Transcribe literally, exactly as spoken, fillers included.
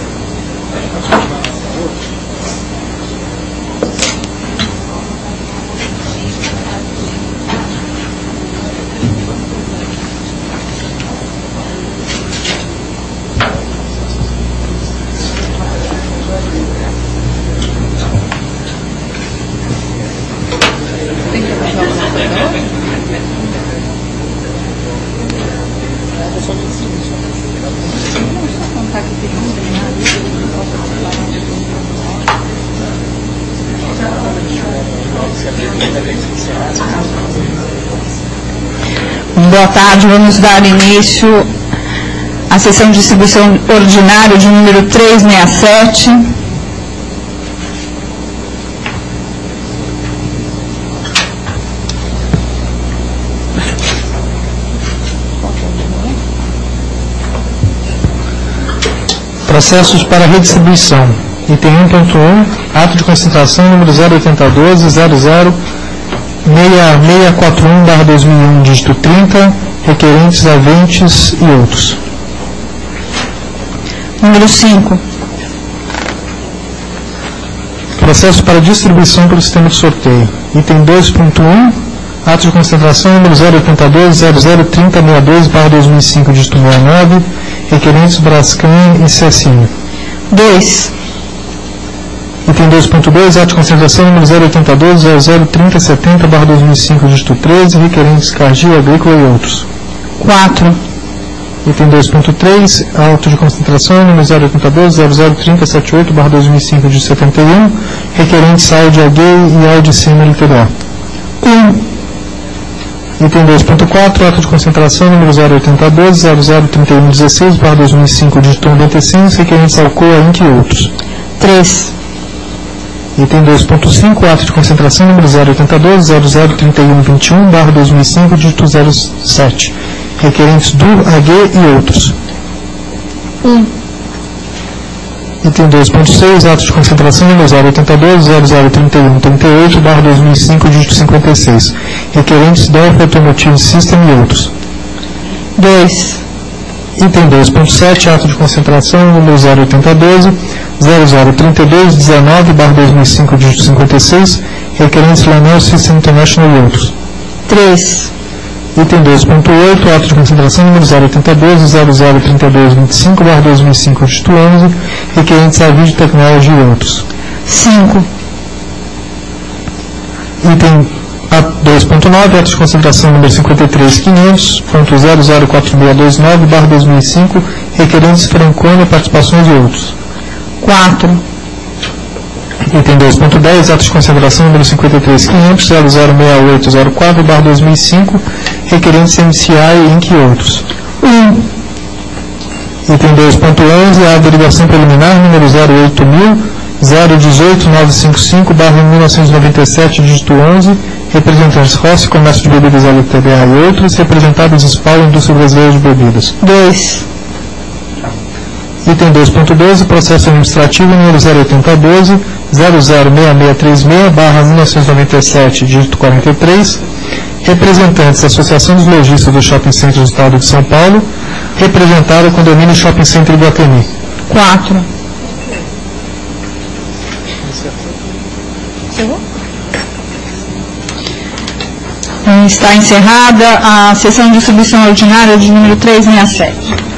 Boa tarde, vamos dar início à sessão de distribuição ordinária de número trezentos e sessenta e sete. Processos para redistribuição. Item um ponto um, ato de concentração número zero oitenta e dois zero zero seis seis quatro um barra dois mil e um, dígito trinta, requerentes, aventes e outros. Número cinco. Processo para distribuição pelo sistema de sorteio. Item dois ponto um, ato de concentração número zero oitenta e dois zero zero trinta sessenta e dois barra dois mil e cinco, dígito sessenta e nove, requerentes, Brascan e Cecinho. dois. Item dois ponto dois, ato de concentração número zero oitenta e dois zero zero trinta setenta barra dois mil e cinco, dígito treze, requerentes, Cargill, Agrícola e outros. quatro. Item dois ponto três, auto de concentração número zero oitenta e dois zero zero trinta setenta e oito barra dois mil e cinco, dígito setenta e um, requerentes, Audi A G e Audi Sema L T D A. um. Item dois ponto quatro, ato de concentração número zero oitenta e dois zero zero trinta e um dezesseis barra dois mil e cinco, dígito noventa e seis, requerentes, Alcoa Inc e outros. três. Item dois ponto cinco, ato de concentração número zero oitenta e dois zero zero trinta e um vinte e um barra dois mil e cinco, dígito zero sete, requerentes do A G e outros. um. Item dois ponto seis, ato de concentração número zero oitenta e dois zero zero trinta e um trinta e oito barra dois mil e cinco, dígito cinquenta e seis, requerentes Delphi Automotive System e outros. dois. Item dois ponto sete, ato de concentração número zero oitenta e dois zero zero trinta e dois dezenove barra dois mil e cinco, dígito cinquenta e seis, requerentes Lanel System International e outros. três. Item dois ponto oito, ato de concentração número zero oitenta e dois zero zero trinta e dois vinte e cinco barra dois mil e cinco, dígito onze, requerentes Avid Technology e outros. cinco. Item dois ponto nove, ato de concentração número cinquenta e três quinhentos ponto zero zero quatro seis dois nove barra dois mil e cinco, requerentes Franconia Participações e outros. quatro. Item dois ponto dez, ato de concentração número cinquenta e três quinhentos zero zero seis oito zero quatro barra dois mil e cinco, requerentes M C I Inc e outros. um. Item dois ponto onze, a derivação preliminar número zero oito mil zero dezoito nove cinco cinco barra mil novecentos e noventa e sete, dígito onze, representantes Rossi, Comércio de Bebidas L T D A e outros, representados Spal, Indústria Brasileira de Bebidas. dois. Item dois ponto doze, processo administrativo número zero oitenta e dois zero zero seis seis três seis barra mil novecentos e noventa e sete, dígito quarenta e três, representantes da Associação dos Lojistas do Shopping Center do Estado de São Paulo, representado o condomínio Shopping Center Iguatemi. quatro. Está encerrada a sessão de distribuição ordinária de número trezentos e sessenta e sete.